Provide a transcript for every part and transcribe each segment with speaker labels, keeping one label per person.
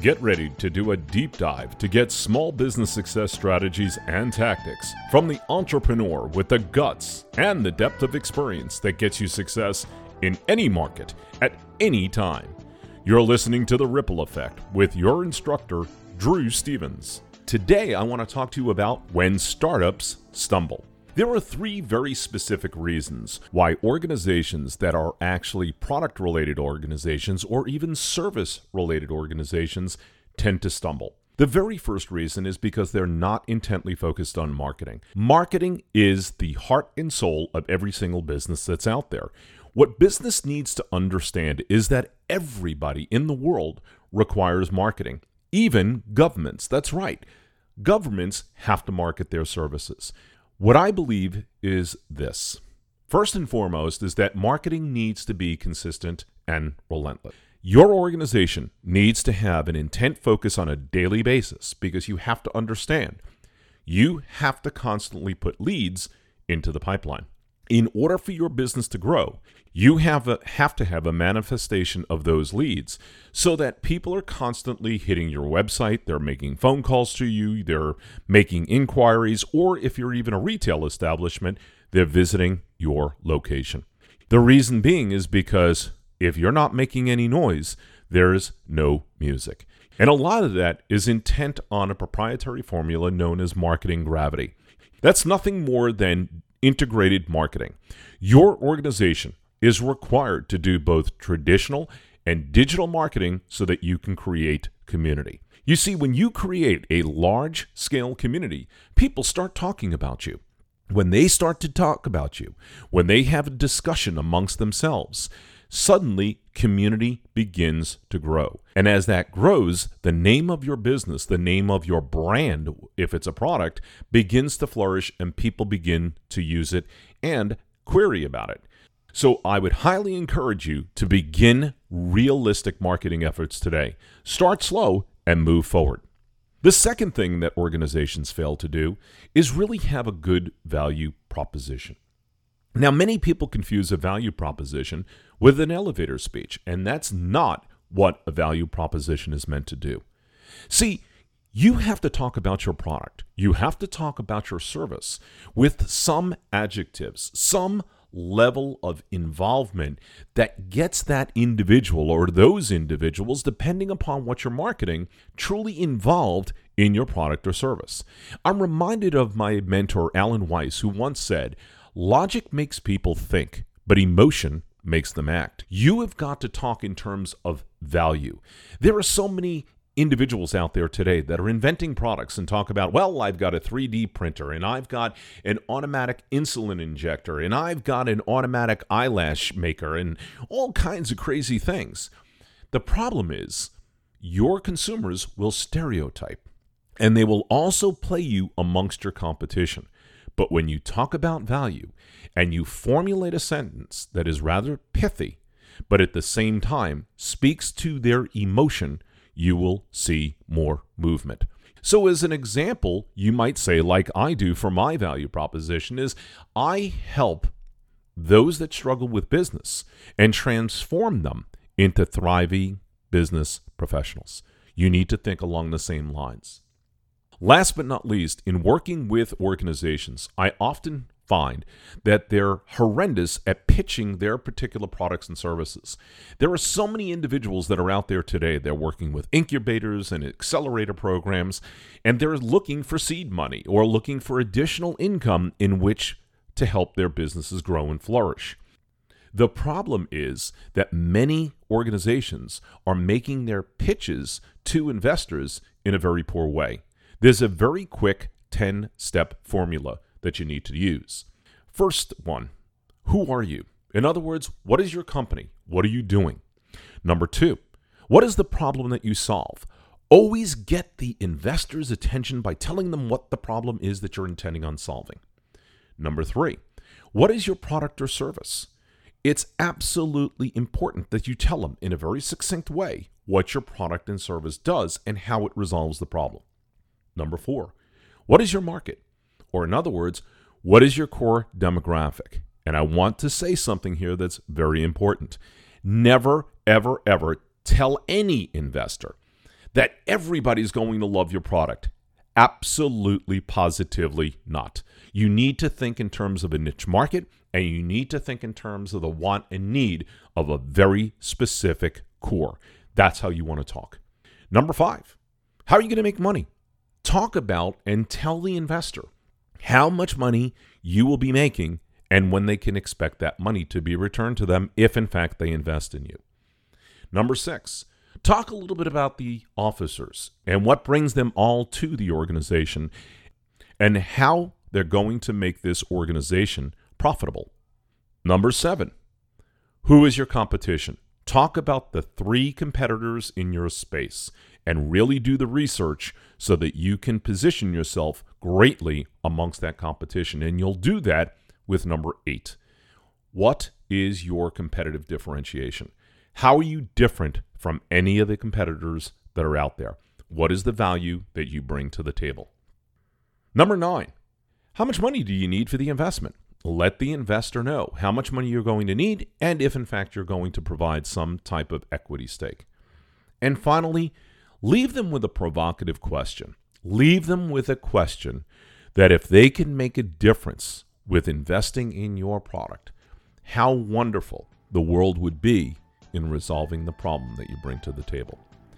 Speaker 1: Get ready to do a deep dive to get small business success strategies and tactics from the entrepreneur with the guts and the depth of experience that gets you success in any market at any time. You're listening to The Ripple Effect with your instructor, Drew Stevens. Today, I want to talk to you about when startups stumble. There are three very specific reasons why organizations that are actually product-related organizations or even service-related organizations tend to stumble. The very first reason is because they're not intently focused on marketing. Marketing is the heart and soul of every single business that's out there. What business needs to understand is that everybody in the world requires marketing, even governments. That's right. Governments have to market their services. What I believe is this. First and foremost is that marketing needs to be consistent and relentless. Your organization needs to have an intent focus on a daily basis because you have to understand you have to constantly put leads into the pipeline. In order for your business to grow, you have to have a manifestation of those leads so that people are constantly hitting your website, they're making phone calls to you, they're making inquiries, or if you're even a retail establishment, they're visiting your location. The reason being is because if you're not making any noise, there's no music. And a lot of that is intent on a proprietary formula known as marketing gravity. That's nothing more than integrated marketing. Your organization is required to do both traditional and digital marketing so that you can create community. You see, when you create a large-scale community, people start talking about you. When they start to talk about you, when they have a discussion amongst themselves, suddenly community begins to grow. And as that grows, the name of your business, the name of your brand, if it's a product, begins to flourish and people begin to use it and query about it. So I would highly encourage you to begin realistic marketing efforts today. Start slow and move forward. The second thing that organizations fail to do is really have a good value proposition. Now, many people confuse a value proposition with an elevator speech, and that's not what a value proposition is meant to do. See, you have to talk about your product. You have to talk about your service with some adjectives, some level of involvement that gets that individual or those individuals, depending upon what you're marketing, truly involved in your product or service. I'm reminded of my mentor, Alan Weiss, who once said, "Logic makes people think, but emotion makes them act." You have got to talk in terms of value. There are so many individuals out there today that are inventing products and talk about, well, I've got a 3D printer, and I've got an automatic insulin injector, and I've got an automatic eyelash maker, and all kinds of crazy things. The problem is your consumers will stereotype, and they will also play you amongst your competition. But when you talk about value and you formulate a sentence that is rather pithy, but at the same time speaks to their emotion, you will see more movement. So as an example, you might say, like I do for my value proposition, is I help those that struggle with business and transform them into thriving business professionals. You need to think along the same lines. Last but not least, in working with organizations, I often find that they're horrendous at pitching their particular products and services. There are so many individuals that are out there today. They're working with incubators and accelerator programs, and they're looking for seed money or looking for additional income in which to help their businesses grow and flourish. The problem is that many organizations are making their pitches to investors in a very poor way. There's a very quick 10-step formula that you need to use. First one, who are you? In other words, what is your company? What are you doing? Number two, what is the problem that you solve? Always get the investor's attention by telling them what the problem is that you're intending on solving. Number three, what is your product or service? It's absolutely important that you tell them in a very succinct way what your product and service does and how it resolves the problem. Number four, what is your market? Or in other words, what is your core demographic? And I want to say something here that's very important. Never, ever, ever tell any investor that everybody's going to love your product. Absolutely, positively not. You need to think in terms of a niche market, and you need to think in terms of the want and need of a very specific core. That's how you want to talk. Number 5, how are you going to make money? Talk about and tell the investor how much money you will be making and when they can expect that money to be returned to them if, in fact, they invest in you. Number 6, talk a little bit about the officers and what brings them all to the organization and how they're going to make this organization profitable. Number 7, who is your competition? Talk about the 3 competitors in your space and really do the research so that you can position yourself greatly amongst that competition. And you'll do that with number 8. What is your competitive differentiation? How are you different from any of the competitors that are out there? What is the value that you bring to the table? Number 9, how much money do you need for the investment? Let the investor know how much money you're going to need and if, in fact, you're going to provide some type of equity stake. And finally, leave them with a provocative question. Leave them with a question that if they can make a difference with investing in your product, how wonderful the world would be in resolving the problem that you bring to the table.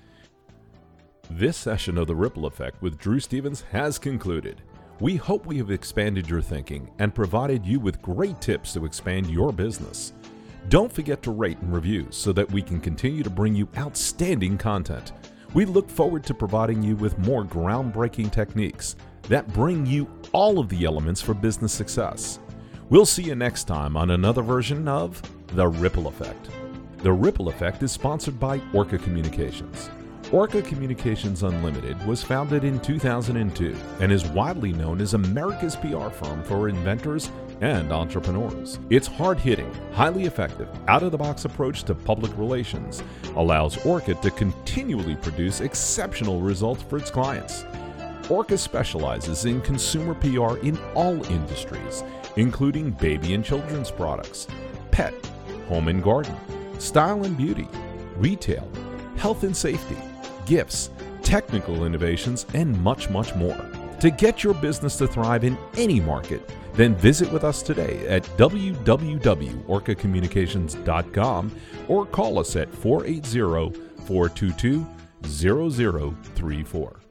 Speaker 1: This session of The Ripple Effect with Drew Stevens has concluded. We hope we have expanded your thinking and provided you with great tips to expand your business. Don't forget to rate and review so that we can continue to bring you outstanding content. We look forward to providing you with more groundbreaking techniques that bring you all of the elements for business success. We'll see you next time on another version of The Ripple Effect. The Ripple Effect is sponsored by Orca Communications. Orca Communications Unlimited was founded in 2002 and is widely known as America's PR firm for inventors and entrepreneurs. Its hard-hitting, highly effective, out-of-the-box approach to public relations allows Orca to continually produce exceptional results for its clients. Orca specializes in consumer PR in all industries, including baby and children's products, pet, home and garden, style and beauty, retail, health and safety, gifts, technical innovations, and much, much more. To get your business to thrive in any market, then visit with us today at www.orcacommunications.com or call us at 480-422-0034.